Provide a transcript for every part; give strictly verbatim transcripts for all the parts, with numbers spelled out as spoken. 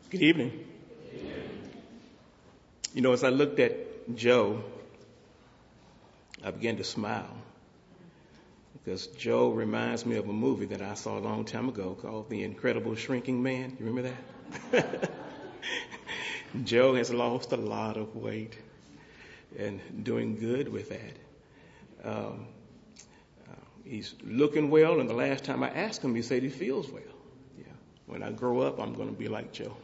Good evening. You know, as I looked at Joe, I began to smile because Joe reminds me of a movie that I saw a long time ago called The Incredible Shrinking Man. You remember that? Joe has lost a lot of weight and doing good with that. Um, uh, he's looking well, and the last time I asked him, he said he feels well. Yeah. When I grow up, I'm going to be like Joe.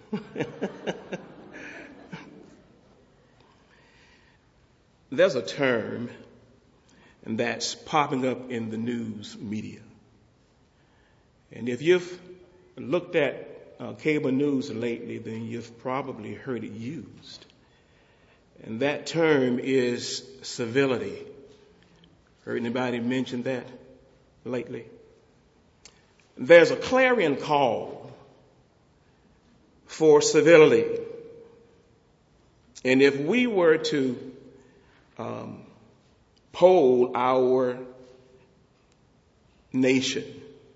There's a term that's popping up in the news media. And if you've looked at uh, cable news lately, then you've probably heard it used. And that term is civility. Heard anybody mention that lately? There's a clarion call for civility. And if we were to um, poll our nation,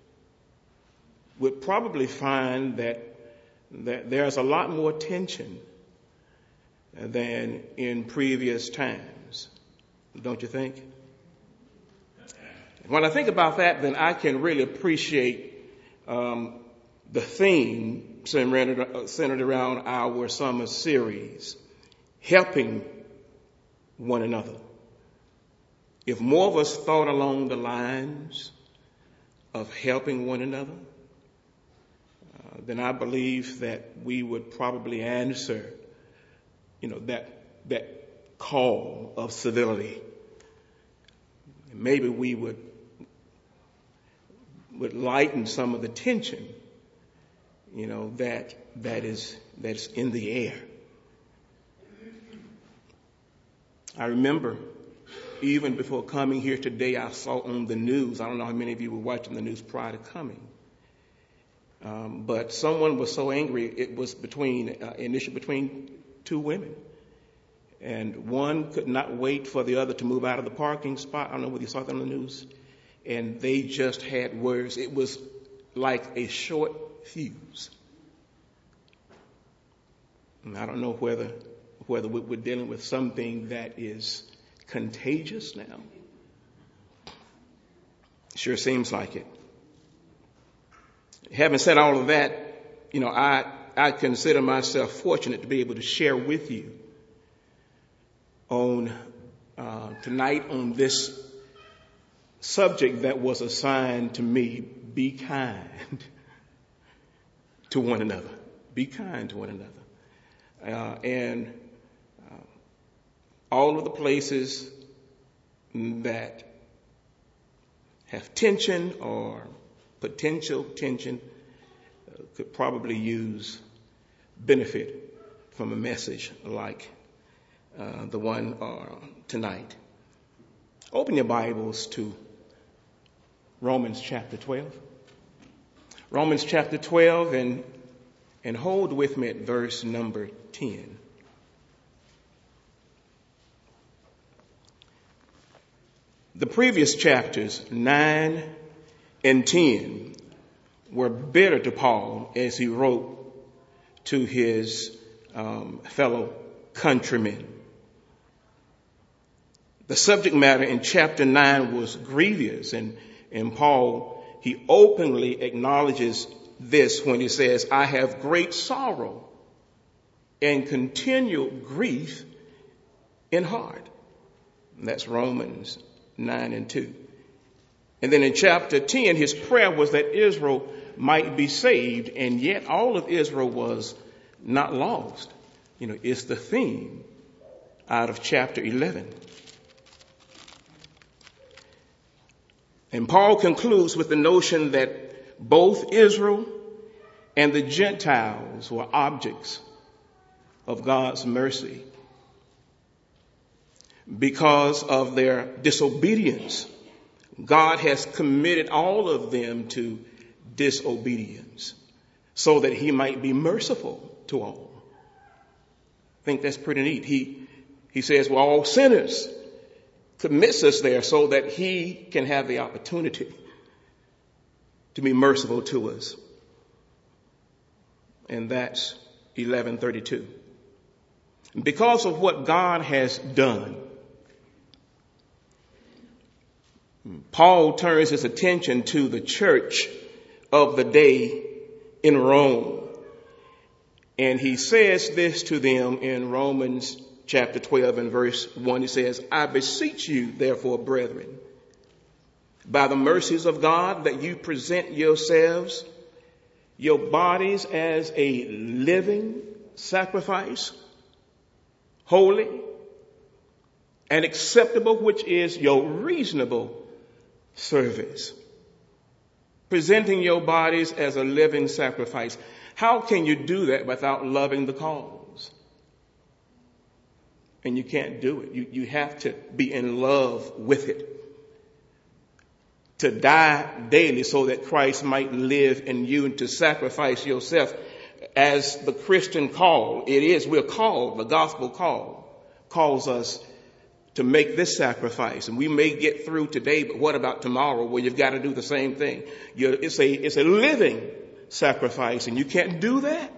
we'd probably find that, that there's a lot more tension than in previous times. Don't you think? When I think about that, then I can really appreciate um, the theme centered, centered around our summer series, helping one another. If more of us thought along the lines of helping one another, uh, then I believe that we would probably answer, you know, that that call of civility. Maybe we would would lighten some of the tension, you know, that that is that's in the air. I remember even before coming here today, I saw on the news, I don't know how many of you were watching the news prior to coming, um, but someone was so angry, it was between, uh, an issue between two women. And one could not wait for the other to move out of the parking spot. I don't know whether you saw that on the news. And they just had words. It was like a short fuse. And I don't know whether whether we're dealing with something that is contagious now. Sure seems like it. Having said all of that, you know, I, I consider myself fortunate to be able to share with you on uh, tonight on this subject that was assigned to me: be kind to one another. Be kind to one another. Uh, and uh, all of the places that have tension or potential tension uh, could probably use benefit from a message like uh, the one uh, tonight. Open your Bibles to Romans chapter twelve. Romans chapter twelve, and and hold with me at verse number ten. The previous chapters, nine and ten, were bitter to Paul as he wrote to his um, fellow countrymen. The subject matter in chapter nine was grievous, and, and Paul, he openly acknowledges this when he says, I have great sorrow and continual grief in heart. And that's Romans nine and two. And then in chapter ten, his prayer was that Israel might be saved, and yet all of Israel was not lost. You know, it's the theme out of chapter eleven. And Paul concludes with the notion that both Israel and the Gentiles were objects of God's mercy because of their disobedience. God has committed all of them to disobedience so that he might be merciful to all. I think that's pretty neat. He, he says we're all sinners. Commits us there so that he can have the opportunity to be merciful to us. And that's eleven thirty-two. Because of what God has done, Paul turns his attention to the church of the day in Rome. And he says this to them in Romans chapter twelve and verse one. He says, I beseech you, therefore, brethren, by the mercies of God, that you present yourselves, your bodies as a living sacrifice, holy and acceptable, which is your reasonable service. Presenting your bodies as a living sacrifice. How can you do that without loving the cause? And you can't do it. You, you have to be in love with it. To die daily so that Christ might live in you, and to sacrifice yourself as the Christian call. It is, we're called, the gospel call calls us to make this sacrifice. And we may get through today, but what about tomorrow, where you've got to do the same thing? You're, it's a, it's a living sacrifice, and you can't do that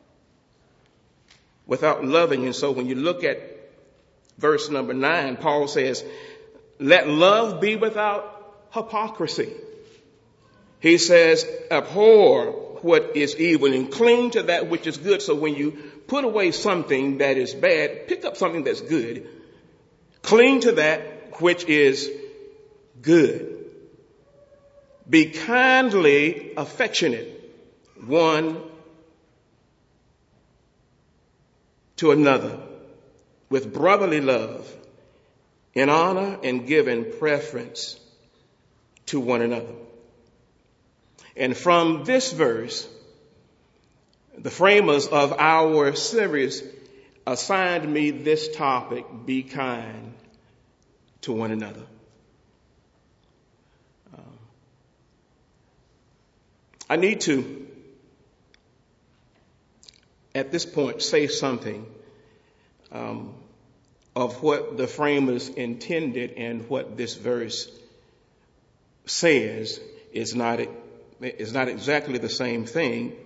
without loving. And so when you look at verse number nine, Paul says, let love be without hypocrisy. He says, abhor what is evil and cling to that which is good. So when you put away something that is bad, pick up something that's good. Cling to that which is good. Be kindly affectionate one to another with brotherly love, in honor and giving preference to one another. And from this verse, the framers of our series assigned me this topic: be kind to one another. Um, I need to, at this point, say something um, of what the framers intended, and what this verse says is not is not exactly the same thing.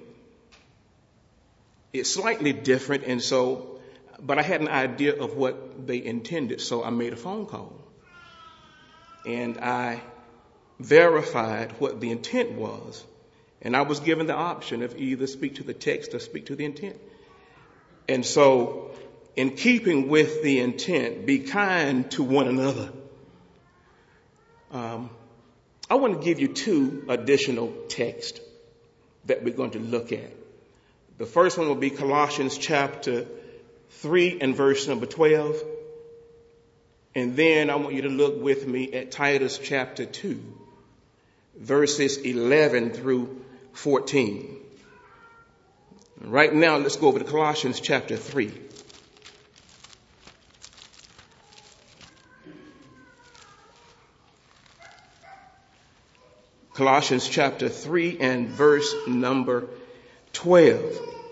It's slightly different, and so, but I had an idea of what they intended, so I made a phone call. And I verified what the intent was, and I was given the option of either speak to the text or speak to the intent. And so, in keeping with the intent, be kind to one another, um, I want to give you two additional texts that we're going to look at. The first one will be Colossians chapter three and verse number twelve. And then I want you to look with me at Titus chapter two, verses eleven through fourteen. Right now, let's go over to Colossians chapter three. Colossians chapter three and verse number twelve.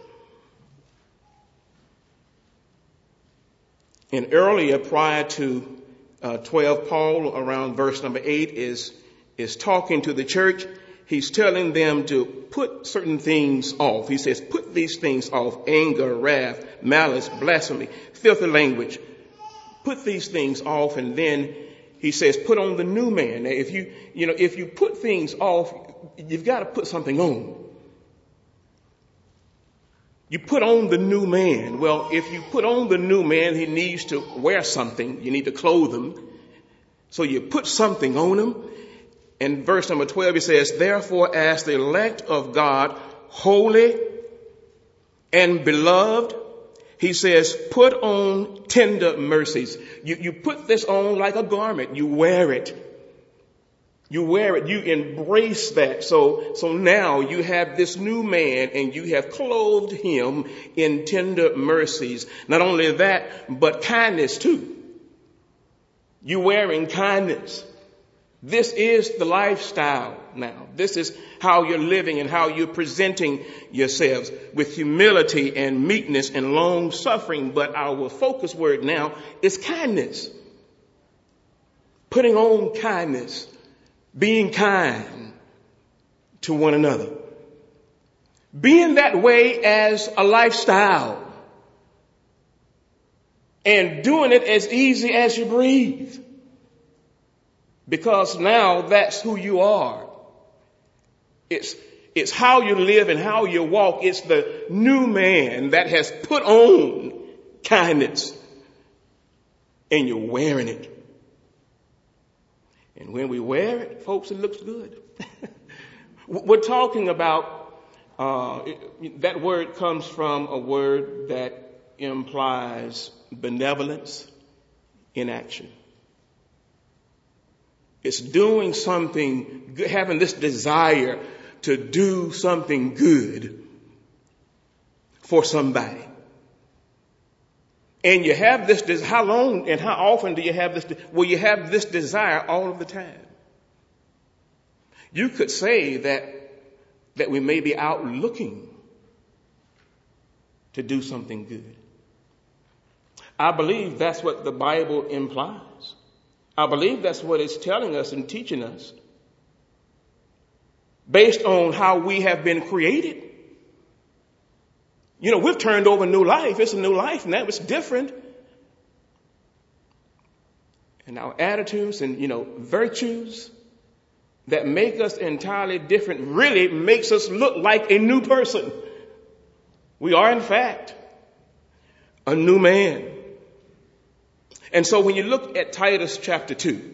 And earlier, prior to uh, twelve, Paul, around verse number eight, is, is talking to the church. He's telling them to put certain things off. He says, put these things off: anger, wrath, malice, blasphemy, filthy language. Put these things off, and then he says, put on the new man. Now, if you, you know, if you put things off, you've got to put something on. You put on the new man. Well, if you put on the new man, he needs to wear something. You need to clothe him. So you put something on him. In verse number twelve, he says, therefore, as the elect of God, holy and beloved, he says, put on tender mercies. You, you put this on like a garment. You wear it. You wear it. You embrace that. So, so now you have this new man, and you have clothed him in tender mercies. Not only that, but kindness too. You wearing kindness. This is the lifestyle now. This is how you're living and how you're presenting yourselves, with humility and meekness and long suffering. But our focus word now is kindness. Putting on kindness. Being kind to one another. being that way as a lifestyle and doing it as easy as you breathe. Because now that's who you are. It's, it's how you live and how you walk. It's the new man that has put on kindness and you're wearing it. And when we wear it, folks, it looks good. We're talking about, uh, that word comes from a word that implies benevolence in action. It's doing something, having this desire to do something good for somebody. And you have this, how long and how often do you have this? Well, you have this desire all of the time. You could say that, that we may be out looking to do something good. I believe that's what the Bible implies. I believe that's what it's telling us and teaching us based on how we have been created. You know, we've turned over new life. It's a new life now. It's different. And our attitudes and, you know, virtues that make us entirely different really makes us look like a new person. We are, in fact, a new man. And so when you look at Titus chapter two,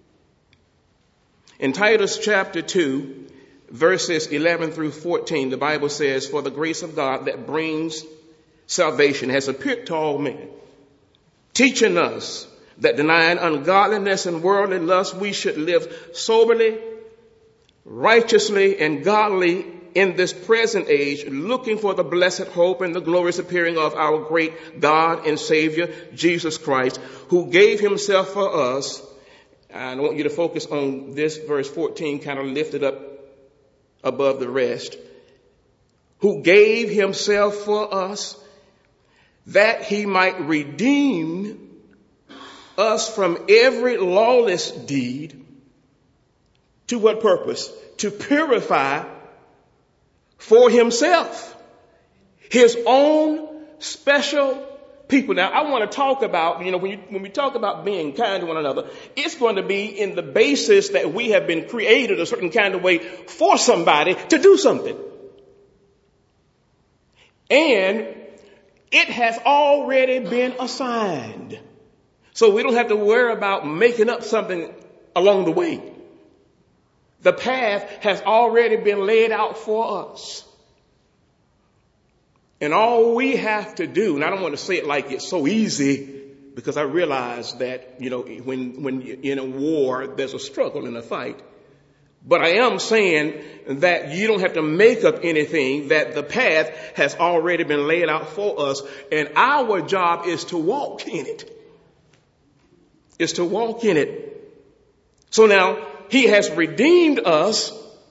in Titus chapter two, verses eleven through fourteen, the Bible says, "For the grace of God that brings salvation has appeared to all men, teaching us that denying ungodliness and worldly lust, we should live soberly, righteously, and godly in this present age, looking for the blessed hope and the glorious appearing of our great God and Savior, Jesus Christ, who gave himself for us." And I want you to focus on this verse fourteen, kind of lifted up above the rest. Who gave himself for us that he might redeem us from every lawless deed. To what purpose? To purify for himself his own special people. Now, I want to talk about, you know, when, you, when we talk about being kind to one another, it's going to be in the basis that we have been created a certain kind of way for somebody to do something. And it has already been assigned. So we don't have to worry about making up something along the way. The path has already been laid out for us. And all we have to do, and I don't want to say it like it's so easy, because I realize that, you know, when, when you're in a war, there's a struggle and a fight. But I am saying that you don't have to make up anything, that the path has already been laid out for us. And our job is to walk in it. Is to walk in it. So now, he has redeemed us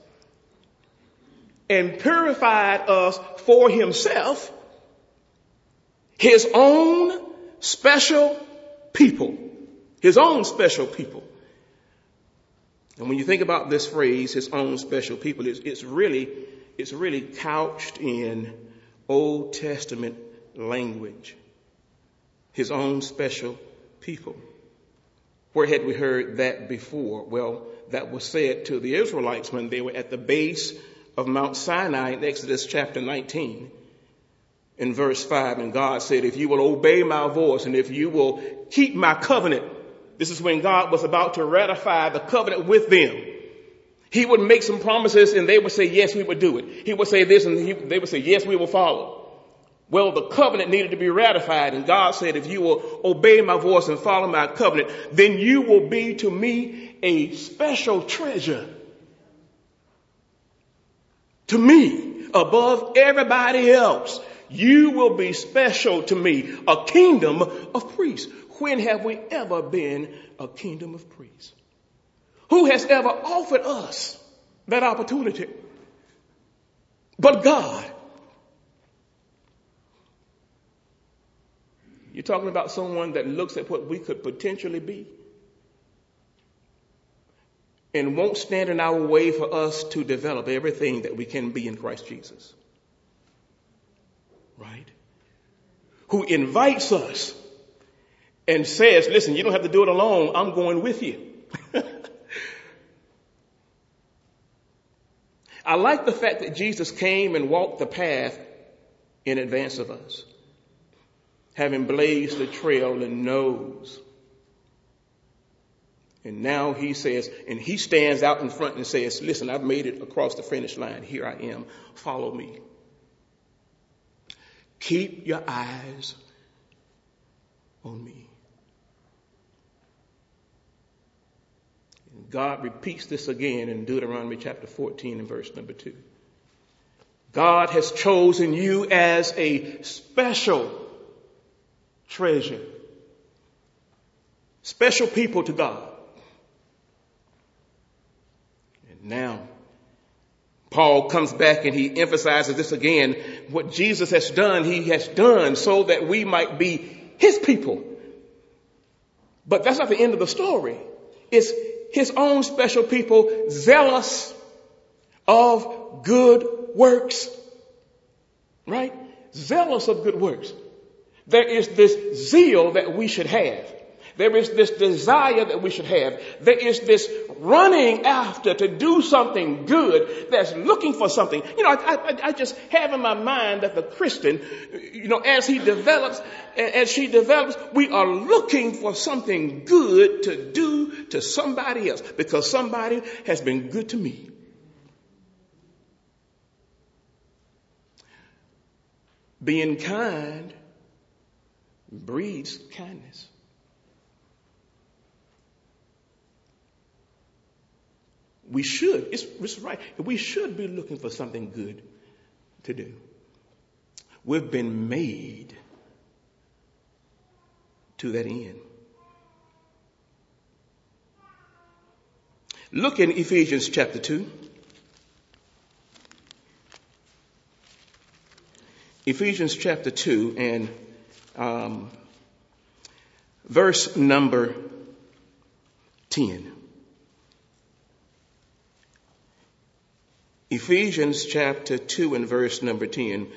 and purified us for himself, his own special people, his own special people. And when you think about this phrase, his own special people, it's, it's really, it's really couched in Old Testament language. His own special people. Where had we heard that before? Well, that was said to the Israelites when they were at the base of Mount Sinai in Exodus chapter nineteen. In verse five, and God said, if you will obey my voice and if you will keep my covenant, this is when God was about to ratify the covenant with them. He would make some promises and they would say, yes, we would do it. He would say this and he, they would say, yes, we will follow. Well, the covenant needed to be ratified, and God said, if you will obey my voice and follow my covenant, then you will be to me a special treasure. To me, above everybody else, you will be special to me, a kingdom of priests. When have we ever been a kingdom of priests? Who has ever offered us that opportunity? But God. You're talking about someone that looks at what we could potentially be and won't stand in our way for us to develop everything that we can be in Christ Jesus. right? Who invites us and says, listen, you don't have to do it alone. I'm going with you. I like the fact that Jesus came and walked the path in advance of us, having blazed the trail and knows. And now he says, and he stands out in front and says, listen, I've made it across the finish line. Here I am. Follow me. Keep your eyes on me. And God repeats this again in Deuteronomy chapter fourteen and verse number two. God has chosen you as a special treasure. Special people to God. And now, Paul comes back and he emphasizes this again. What Jesus has done, he has done so that we might be his people. But that's not the end of the story. It's his own special people, zealous of good works. Right? Zealous of good works. There is this zeal that we should have. There is this desire that we should have. There is this running after to do something good that's looking for something. You know, I, I, I just have in my mind that the Christian, you know, as he develops, as she develops, we are looking for something good to do to somebody else because somebody has been good to me. Being kind breeds kindness. We should, it's, it's right, we should be looking for something good to do. We've been made to that end. Look in Ephesians chapter two. Ephesians chapter two and um, verse number ten. Ephesians chapter two and verse number ten.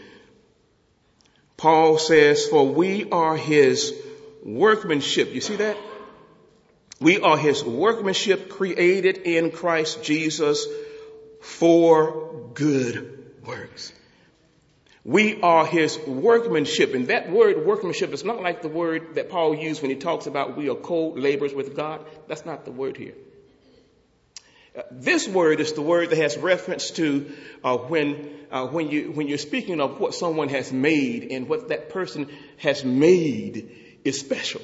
Paul says, for we are his workmanship. You see that? We are his workmanship created in Christ Jesus for good works. We are his workmanship. And that word workmanship is not like the word that Paul used when he talks about we are co-laborers with God. That's not the word here. Uh, this word is the word that has reference to uh, when uh, when you when you're speaking of what someone has made, and what that person has made is special.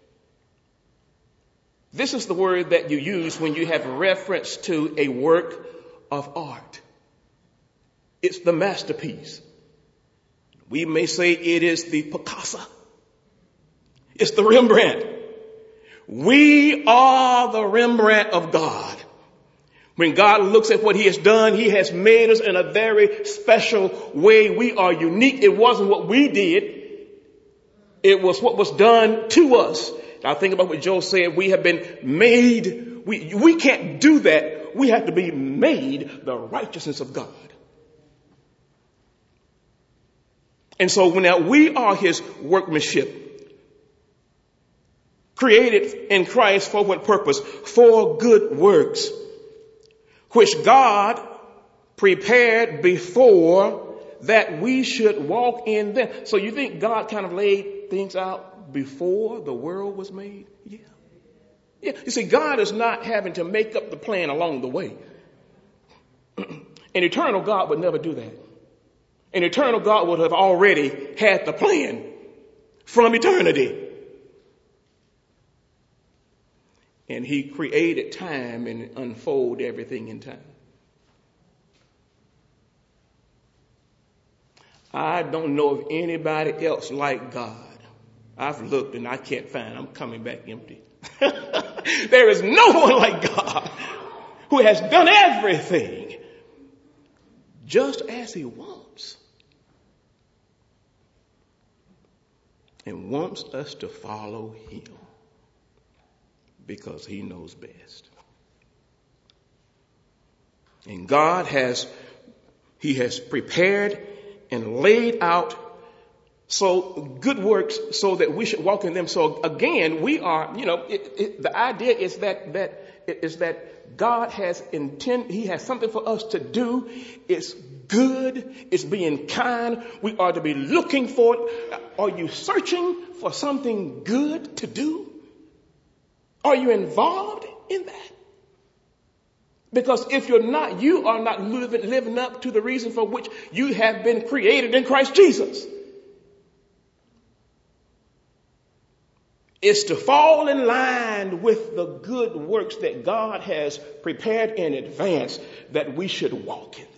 This is the word that you use when you have reference to a work of art. It's the masterpiece. We may say it is the Picasso. It's the Rembrandt. We are the Rembrandt of God. When God looks at what he has done, he has made us in a very special way. We are unique. It wasn't what we did. It was what was done to us. Now think about what Joel said. We have been made. We, we can't do that. We have to be made the righteousness of God. And so when now we are his workmanship, created in Christ for what purpose? For good works, which God prepared before that we should walk in them. So you think God kind of laid things out before the world was made? Yeah. Yeah. You see, God is not having to make up the plan along the way. An eternal God would never do that. An eternal God would have already had the plan from eternity. And he created time and unfolded everything in time. I don't know of anybody else like God. I've looked and I can't find. I'm coming back empty. There is no one like God who has done everything just as he wants. And wants us to follow him because he knows best. And God has, he has prepared and laid out So good works so that we should walk in them. So again, we are, you know, it, it, the idea is that, that is that God has intent, he has something for us to do. It's good. It's being kind. We are to be looking for it. Are you searching for something good to do? Are you involved in that? Because if you're not, you are not living, living up to the reason for which you have been created in Christ Jesus. Is to fall in line with the good works that God has prepared in advance that we should walk in them.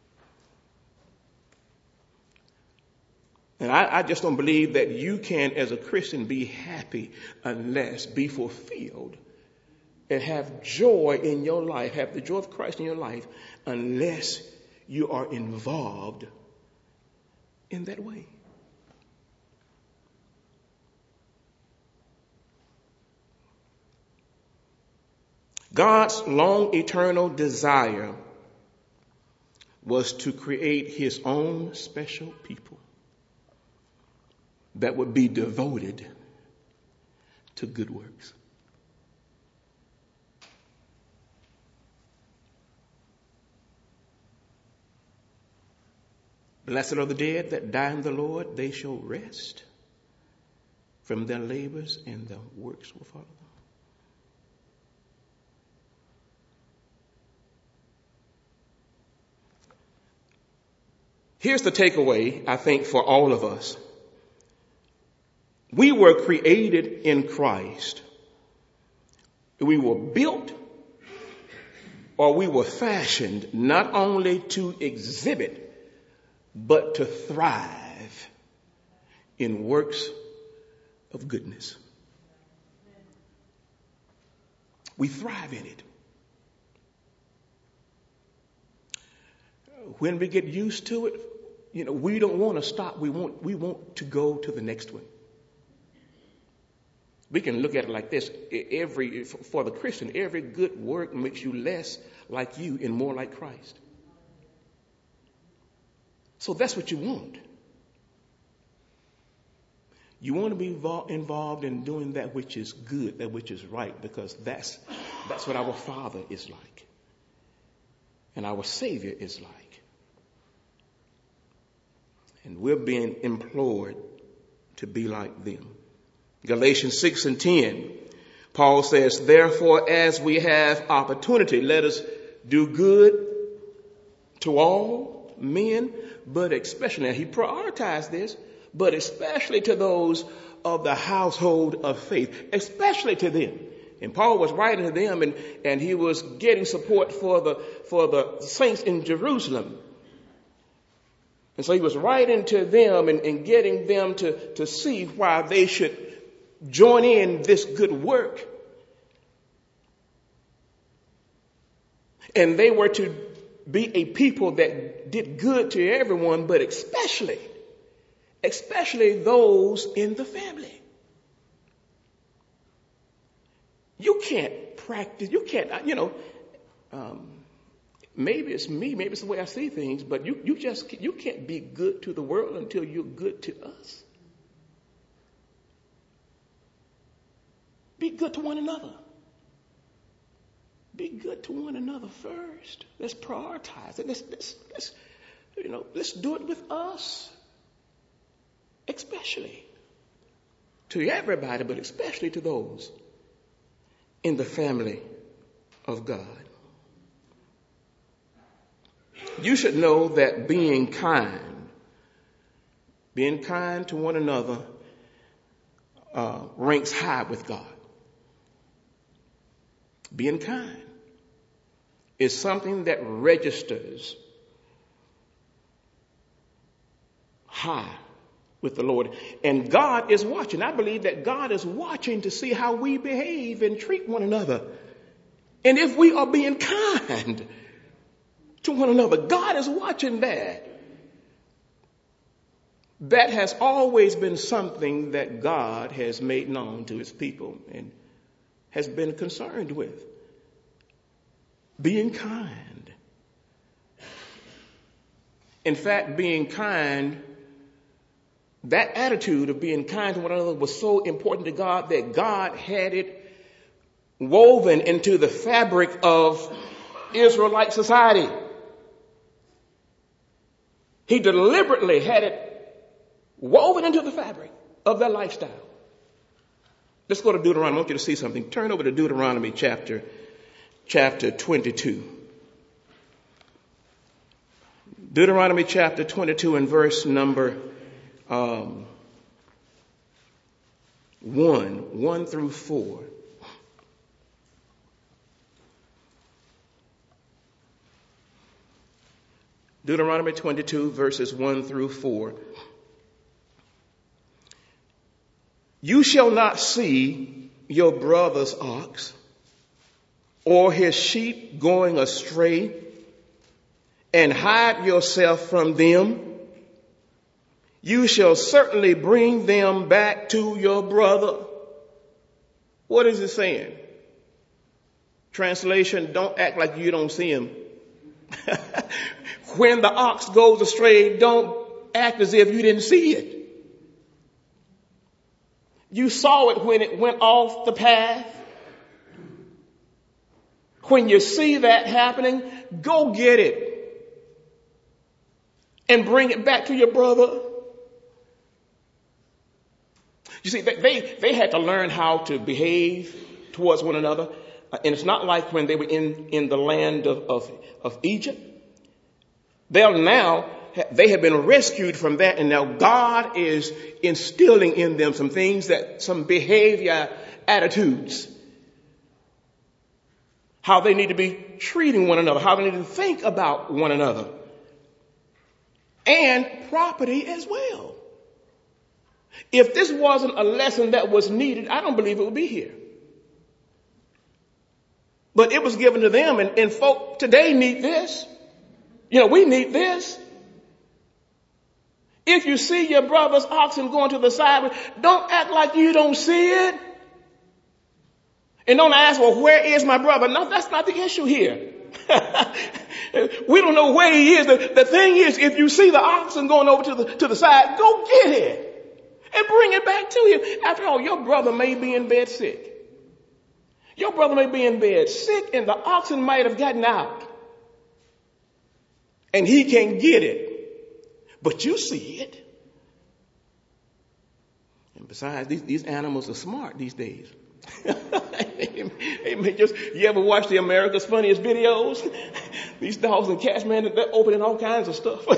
And I, I just don't believe that you can, as a Christian, be happy unless be fulfilled and have joy in your life, have the joy of Christ in your life, unless you are involved in that way. God's long eternal desire was to create his own special people that would be devoted to good works. Blessed are the dead that die in the Lord, they shall rest from their labors, and the works will follow them. Here's the takeaway, I think, for all of us. We were created in Christ. We were built or we were fashioned not only to exhibit, but to thrive in works of goodness. We thrive in it. When we get used to it, you know, we don't want to stop. We want, we want to go to the next one. We can look at it like this. Every, for the Christian, every good work makes you less like you and more like Christ. So that's what you want. You want to be involved in doing that which is good, that which is right, because that's, that's what our Father is like. And our Savior is like. And we're being implored to be like them. Galatians six and ten, Paul says, therefore, as we have opportunity, let us do good to all men, but especially, now he prioritized this, but especially to those of the household of faith, especially to them. And Paul was writing to them, and, and he was getting support for the, for the saints in Jerusalem. And so he was writing to them and, and getting them to, to see why they should join in this good work. And they were to be a people that did good to everyone, but especially, especially those in the family. You can't practice, you can't, you know, um, maybe it's me, maybe it's the way I see things, but you, you just, you can't be good to the world until you're good to us. Be good to one another. Be good to one another first. Let's prioritize it. Let's, let's, let's, you know, let's do it with us. Especially to everybody, but especially to those in the family of God. You should know that being kind, being kind to one another, uh, ranks high with God. Being kind is something that registers high with the Lord. And God is watching. I believe that God is watching to see how we behave and treat one another. And if we are being kind to one another, God is watching that. That has always been something that God has made known to his people and has been concerned with. Being kind. In fact, being kind that attitude of being kind to one another was so important to God that God had it woven into the fabric of Israelite society. He deliberately had it woven into the fabric of their lifestyle. Let's go to Deuteronomy. I want you to see something. Turn over to Deuteronomy chapter, chapter twenty-two. Deuteronomy chapter twenty-two and verse number um, one, one through four. Deuteronomy twenty-two, verses one through four. You shall not see your brother's ox or his sheep going astray and hide yourself from them. You shall certainly bring them back to your brother. What is it saying? Translation, don't act like you don't see him. When the ox goes astray, don't act as if you didn't see it. You saw it when it went off the path. When you see that happening, go get it and bring it back to your brother. You see, they, they had to learn how to behave towards one another. And it's not like when they were in, in the land of, of, of Egypt. They're now, they have been rescued from that, and now God is instilling in them some things that, some behavior, attitudes, how they need to be treating one another, how they need to think about one another, and property as well. If this wasn't a lesson that was needed, I don't believe it would be here. But it was given to them, and, and folk today need this. You know, we need this. If you see your brother's oxen going to the side, don't act like you don't see it. And don't ask, well, where is my brother? No, that's not the issue here. We don't know where he is. The, the thing is, if you see the oxen going over to the, to the side, go get it and bring it back to him. After all, your brother may be in bed sick. Your brother may be in bed sick, and the oxen might have gotten out. And he can get it, but you see it. And besides, these, these animals are smart these days. Just, you ever watch the America's Funniest Videos? These dogs and cats, man, they're opening all kinds of stuff.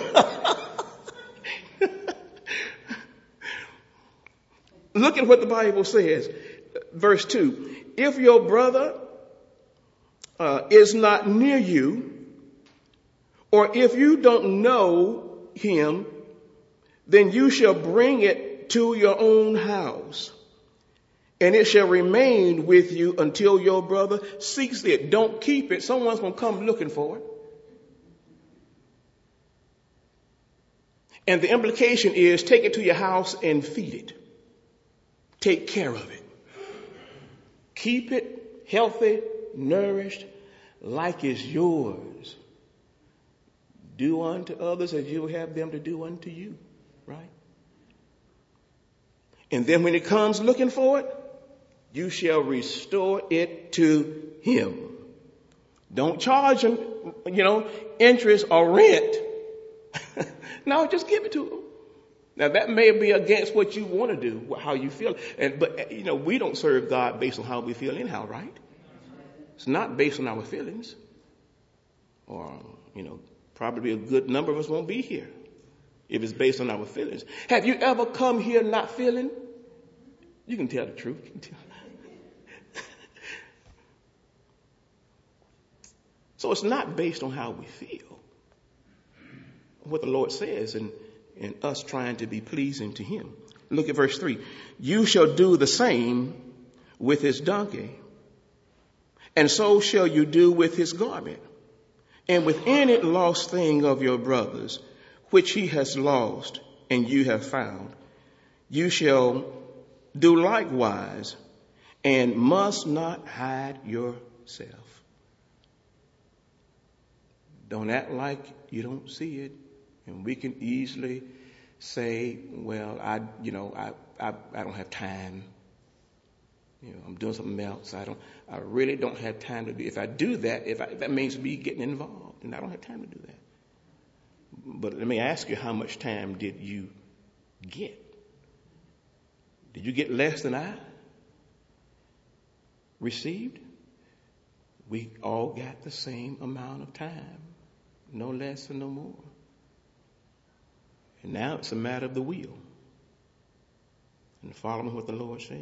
Look at what the Bible says. Verse two. If your brother uh, is not near you, or if you don't know him, then you shall bring it to your own house, and it shall remain with you until your brother seeks it. Don't keep it. Someone's going to come looking for it. And the implication is take it to your house and feed it. Take care of it. Keep it healthy, nourished, like it's yours. Do unto others as you have them to do unto you, right? And then when it comes looking for it, you shall restore it to him. Don't charge him, you know, interest or rent. No, just give it to him. Now that may be against what you want to do, how you feel. And, but, you know, we don't serve God based on how we feel anyhow, right? It's not based on our feelings. Or, you know, probably a good number of us won't be here if it's based on our feelings. Have you ever come here not feeling? You can tell the truth. You can tell. So it's not based on how we feel. What the Lord says and, and us trying to be pleasing to him. Look at verse three. You shall do the same with his donkey, and so shall you do with his garment, and with any lost thing of your brother's, which he has lost and you have found. You shall do likewise, and must not hide yourself. Don't act like you don't see it. And we can easily say, well, I, you know, I, I, I don't have time. You know, I'm doing something else. I don't, I really don't have time to do. If I do that, if I, that means me getting involved, and I don't have time to do that. But let me ask you, how much time did you get? Did you get less than I received? We all got the same amount of time, no less and no more. And now it's a matter of the will and following what the Lord says.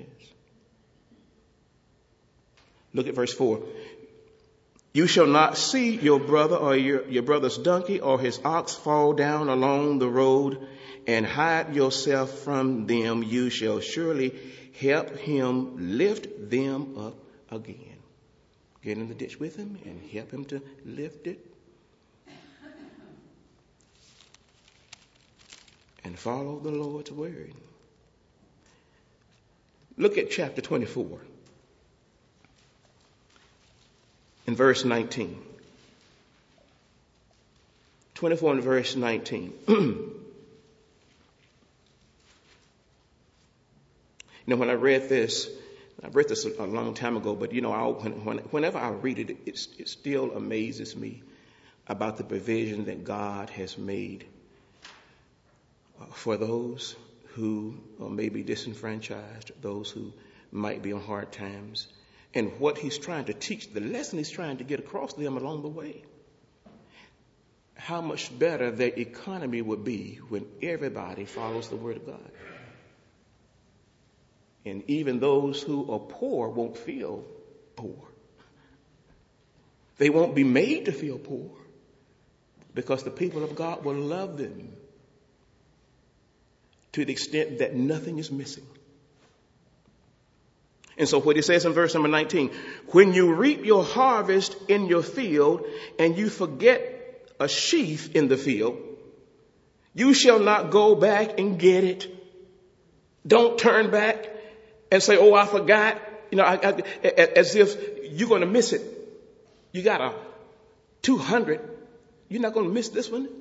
Look at verse four. You shall not see your brother or your, your brother's donkey or his ox fall down along the road and hide yourself from them. You shall surely help him lift them up again. Get in the ditch with him and help him to lift it. And follow the Lord's word. Look at chapter twenty-four. In verse nineteen. twenty-four and verse nineteen. You know, when I read this, I read this a long time ago, but you know, I, when, when, whenever I read it, it, it still amazes me about the provision that God has made uh, for those who uh, may be disenfranchised, those who might be on hard times, and what he's trying to teach, the lesson he's trying to get across to them along the way. How much better their economy would be when everybody follows the word of God. And even those who are poor won't feel poor. They won't be made to feel poor because the people of God will love them to the extent that nothing is missing. And so what he says in verse number nineteen, when you reap your harvest in your field and you forget a sheaf in the field, you shall not go back and get it. Don't turn back and say, oh, I forgot, you know, I, I, as if you're going to miss it. You got a two hundred. You're not going to miss this one.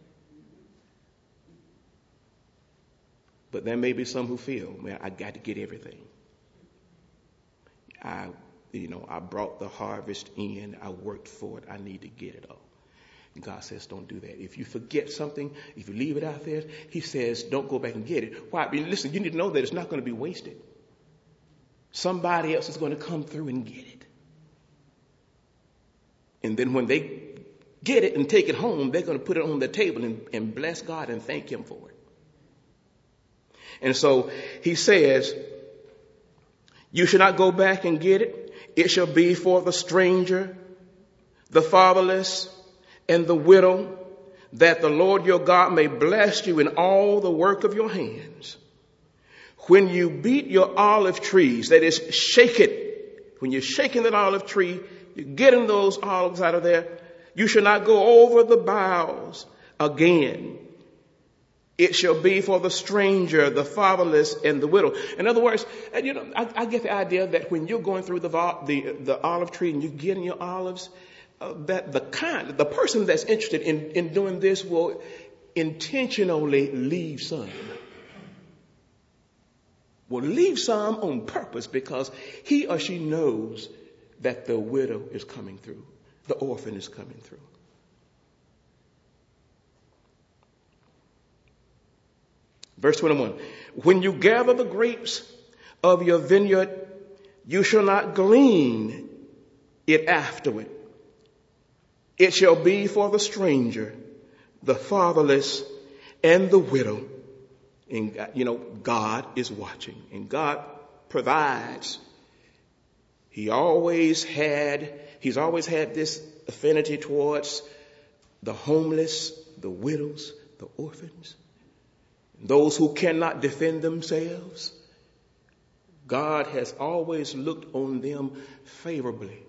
But there may be some who feel, man, I got to get everything. I, you know, I brought the harvest in. I worked for it. I need to get it all. And God says, don't do that. If you forget something, if you leave it out there, he says, don't go back and get it. Why? I mean, listen, you need to know that it's not going to be wasted. Somebody else is going to come through and get it. And then when they get it and take it home, they're going to put it on the table and, and bless God and thank him for it. And so he says, you shall not go back and get it. It shall be for the stranger, the fatherless, and the widow, that the Lord your God may bless you in all the work of your hands. When you beat your olive trees, that is, shake it. When you're shaking that olive tree, you're getting those olives out of there. You shall not go over the boughs again. It shall be for the stranger, the fatherless, and the widow. In other words, you know, I, I get the idea that when you're going through the the, the olive tree and you're getting your olives, uh, that the kind, the person that's interested in, in doing this will intentionally leave some. Will leave some on purpose because he or she knows that the widow is coming through, the orphan is coming through. Verse twenty-one, when you gather the grapes of your vineyard, you shall not glean it afterward. It shall be for the stranger, the fatherless, and the widow. And, you know, God is watching and God provides. He always had, he's always had this affinity towards the homeless, the widows, the orphans. Those who cannot defend themselves, God has always looked on them favorably.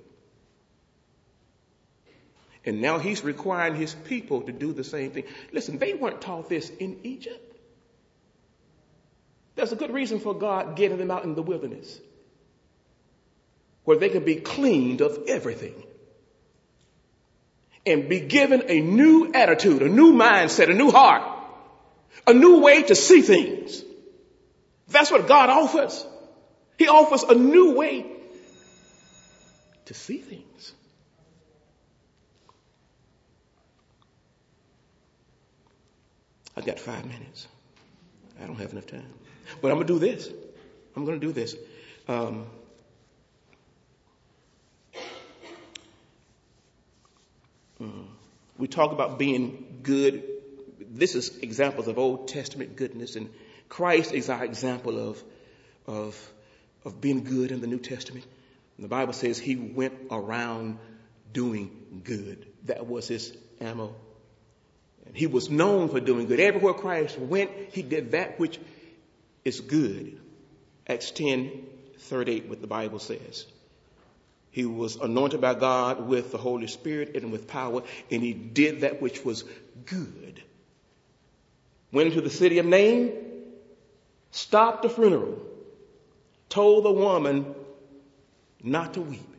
And now he's requiring his people to do the same thing. Listen, they weren't taught this in Egypt. There's a good reason for God getting them out in the wilderness, where they can be cleaned of everything and be given a new attitude, a new mindset, a new heart, A new way to see things. That's what God offers. He offers a new way to see things. I've got five minutes. I don't have enough time. But I'm going to do this. I'm going to do this. Um, we talk about being good. This is examples of Old Testament goodness, and Christ is our example of, of, of being good in the New Testament. And the Bible says he went around doing good. That was his M O. And he was known for doing good. Everywhere Christ went, he did that which is good. Acts ten thirty-eight, what the Bible says. He was anointed by God with the Holy Spirit and with power, and he did that which was good. Went into the city of Nain, stopped the funeral, told the woman not to weep,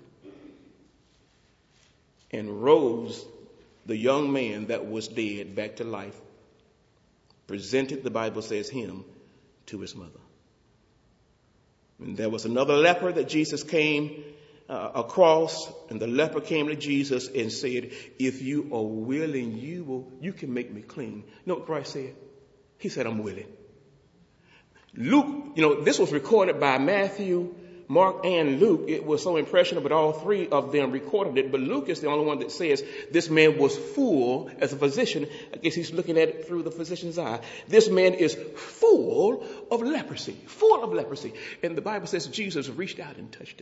and rose the young man that was dead back to life, presented, the Bible says, him to his mother. And there was another leper that Jesus came uh, across, and the leper came to Jesus and said, if you are willing, you will, you can make me clean. You know what Christ said? He said, I'm willing. Luke, you know, this was recorded by Matthew, Mark, and Luke. It was so impressionable, but all three of them recorded it. But Luke is the only one that says this man was full as a physician. I guess he's looking at it through the physician's eye. This man is full of leprosy, full of leprosy. And the Bible says Jesus reached out and touched him.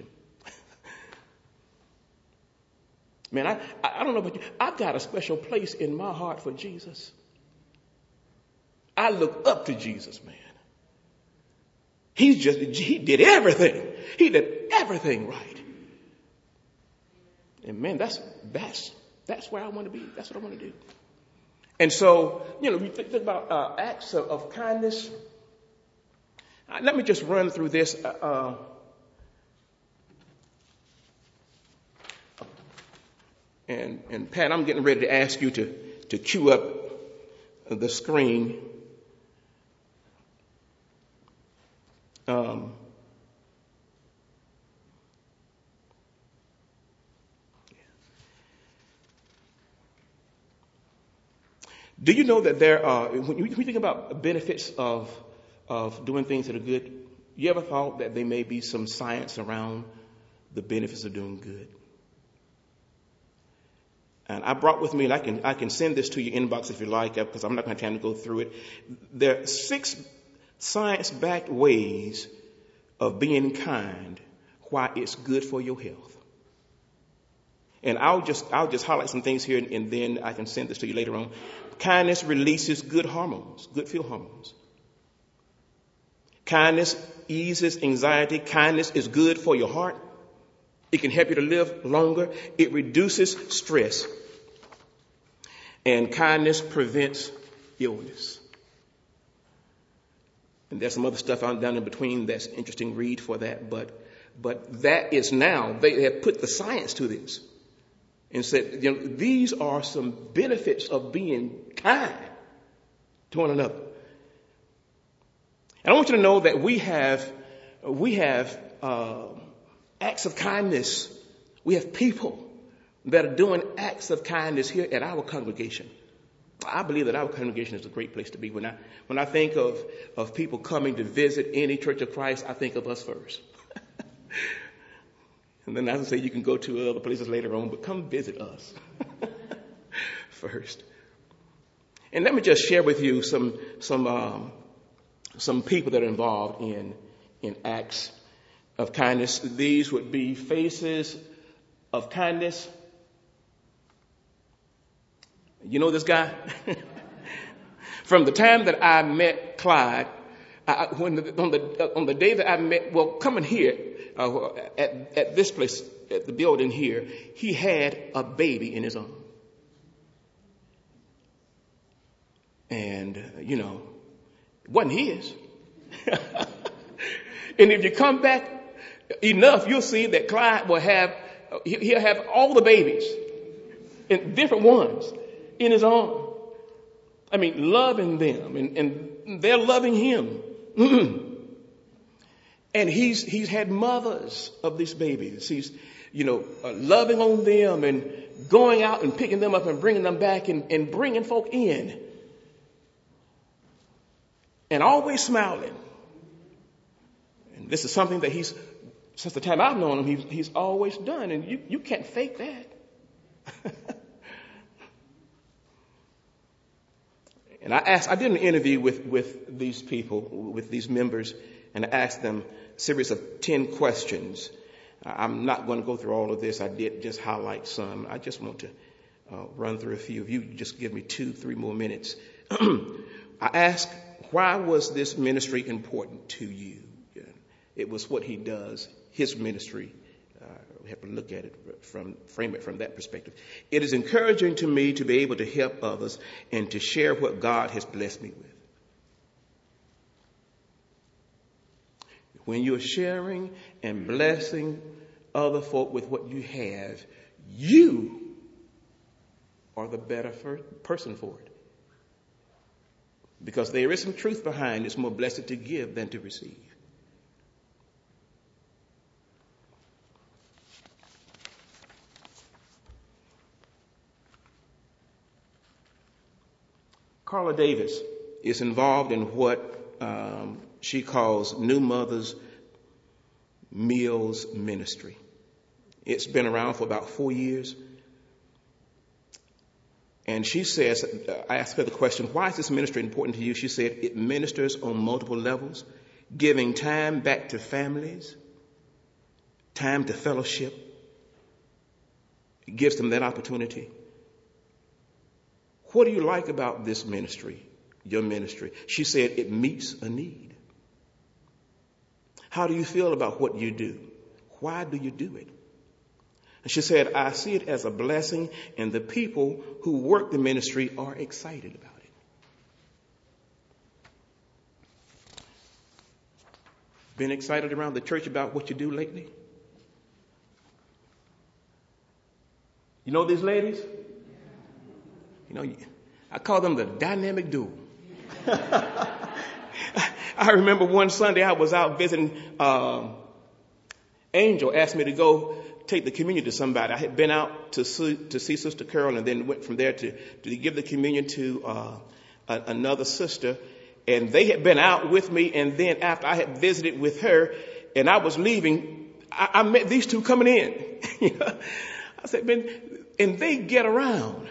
Man, I, I don't know about you. I've got a special place in my heart for Jesus. I look up to Jesus, man. He's just, he did everything. He did everything right. And man, that's, that's, that's where I want to be. That's what I want to do. And so, you know, you think, think about uh, acts of, of kindness. Uh, let me just run through this. Uh, uh, and, and Pat, I'm getting ready to ask you to, to cue up the screen. Um, do you know that there are, when you, when you think about benefits of, of doing things that are good, you ever thought that there may be some science around the benefits of doing good? And I brought with me, and I can, I can send this to your inbox if you like, because I'm not going to have time to go through it. There are six science-backed ways of being kind, why it's good for your health. And I'll just I'll just highlight some things here, and, and then I can send this to you later on. Kindness releases good hormones, good feel hormones. Kindness eases anxiety. Kindness is good for your heart. It can help you to live longer. It reduces stress. And kindness prevents illness. And there's some other stuff down in between that's interesting read for that. But but that is now, they have put the science to this and said, you know, these are some benefits of being kind to one another. And I want you to know that we have, we have uh, acts of kindness. We have people that are doing acts of kindness here at our congregation. I believe that our congregation is a great place to be. When I when I think of, of people coming to visit any Church of Christ, I think of us first. And then as I say, you can go to other places later on, but come visit us first. And let me just share with you some some um, some people that are involved in in acts of kindness. These would be faces of kindness. You know this guy? From the time that I met Clyde, I, when the, on the on the day that I met, well, coming here uh, at at this place, at the building here, he had a baby in his arm, and uh, you know, it wasn't his. And if you come back enough, you'll see that Clyde will have he'll have all the babies, and different ones, in his arm. I mean, loving them, and, and they're loving him. And he's he's had mothers of these babies. He's, you know, uh, loving on them and going out and picking them up and bringing them back and, and bringing folk in. And always smiling. And this is something that he's, since the time I've known him, he's, he's always done. And you, you can't fake that. And I asked, I did an interview with, with these people, with these members, and I asked them a series of ten questions. I'm not going to go through all of this. I did just highlight some. I just want to uh, run through a few. If you just give me two, three more minutes. I asked, why was this ministry important to you? Yeah. It was what he does, his ministry. Uh, we have to look at it from, frame it from that perspective. It is encouraging to me to be able to help others and to share what God has blessed me with. When you're sharing and blessing other folk with what you have, you are the better person for it. Because there is some truth behind it's more blessed to give than to receive. Carla Davis is involved in what um, she calls New Mothers Meals Ministry. It's been around for about four years. And she says, I asked her the question, why is this ministry important to you? She said, it ministers on multiple levels, giving time back to families, time to fellowship. It gives them that opportunity. What do you like about this ministry, your ministry? She said, it meets a need. How do you feel about what you do? Why do you do it? And she said, I see it as a blessing, and the people who work the ministry are excited about it. Been excited around the church about what you do lately? You know these ladies? You know, I call them the dynamic duo. I remember one Sunday I was out visiting. Um, Angel asked me to go take the communion to somebody. I had been out to see, to see Sister Carol, and then went from there to, to give the communion to uh, a, another sister. And they had been out with me, and then after I had visited with her, and I was leaving, I, I met these two coming in. I said, man, and they get around.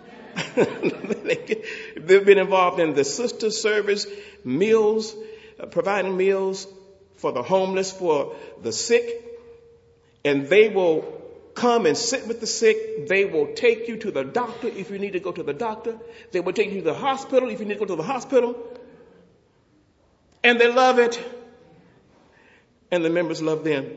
They've been involved in the sister service, meals, uh, providing meals for the homeless, for the sick. And they will come and sit with the sick. They will take you to the doctor if you need to go to the doctor. They will take you to the hospital if you need to go to the hospital. And they love it. And the members love them.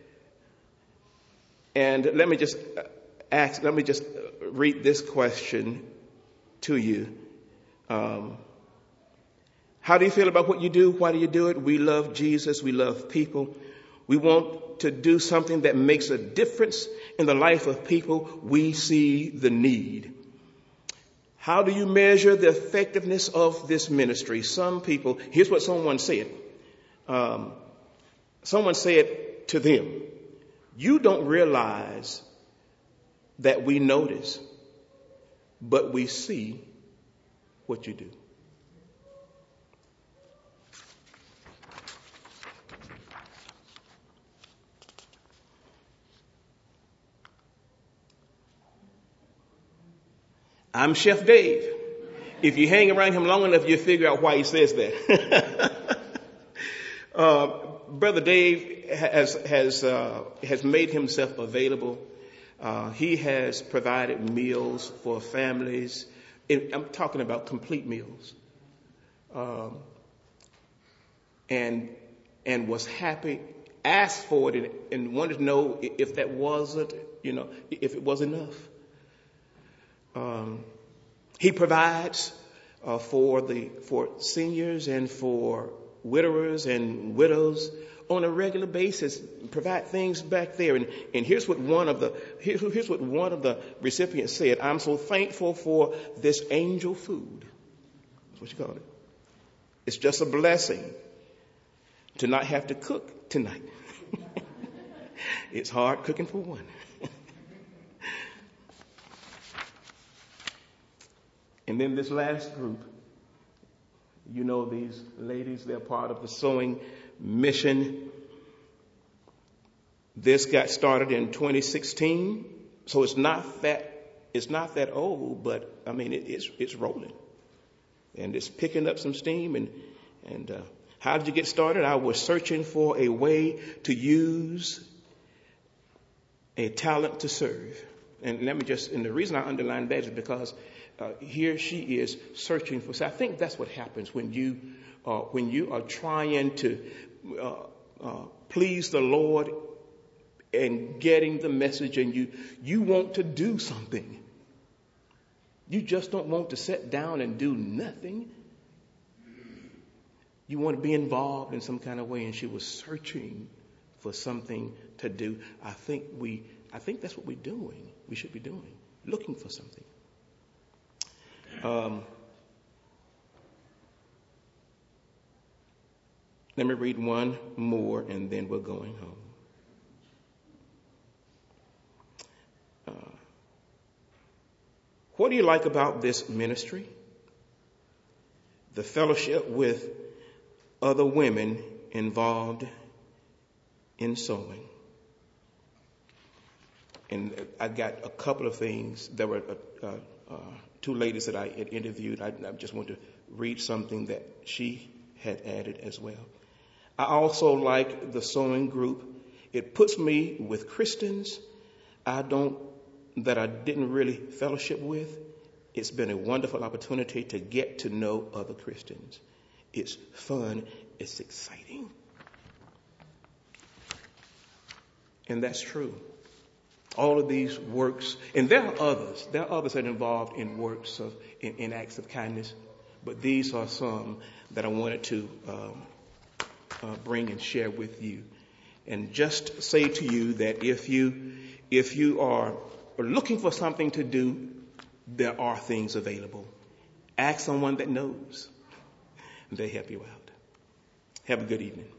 And let me just ask, let me just read this question to you. Um, how do you feel about what you do? Why do you do it? We love Jesus. We love people. We want to do something that makes a difference in the life of people. We see the need. How do you measure the effectiveness of this ministry? Some people, here's what someone said. Um, someone said to them, you don't realize that we notice, but we see what you do. I'm Chef Dave. If you hang around him long enough, you'll figure out why he says that. uh, Brother Dave has has uh, has made himself available. Uh, he has provided meals for families. I'm talking about complete meals. Um, and and was happy, asked for it, and, and wanted to know if that wasn't, you know, if it was enough. Um, he provides uh, for the for seniors and for widowers and widows on a regular basis. Provide things back there. And, and here's what one of the here, here's what one of the recipients said. I'm so thankful for this angel food. That's what you call it. It's just a blessing to not have to cook tonight. It's hard cooking for one. And then this last group, you know these ladies, they're part of the sewing mission. This got started in twenty sixteen, so it's not that it's not that old, but I mean it, it's it's rolling, and it's picking up some steam. And and uh, how did you get started? I was searching for a way to use a talent to serve, and let me just. And the reason I underline that is because uh, here she is searching for. So I think that's what happens when you uh, when you are trying to uh, uh, please the Lord and getting the message, and you you want to do something. You just don't want to sit down and do nothing. You want to be involved in some kind of way, and she was searching for something to do. I think we I think that's what we're doing. We should be doing, looking for something. Um, let me read one more, and then we're going home. Uh, what do you like about this ministry? The fellowship with other women involved in sewing. And I got a couple of things. There were uh, uh, two ladies that I had interviewed. I, I just want to read something that she had added as well. I also like the sewing group. It puts me with Christians I don't that I didn't really fellowship with. It's been a wonderful opportunity to get to know other Christians. It's fun. It's exciting. And that's true. All of these works, and there are others. There are others that are involved in works of, in, in acts of kindness, but these are some that I wanted to um, uh, bring and share with you. And just say to you that if you, if you are looking for something to do, there are things available. Ask someone that knows. They help you out. Have a good evening.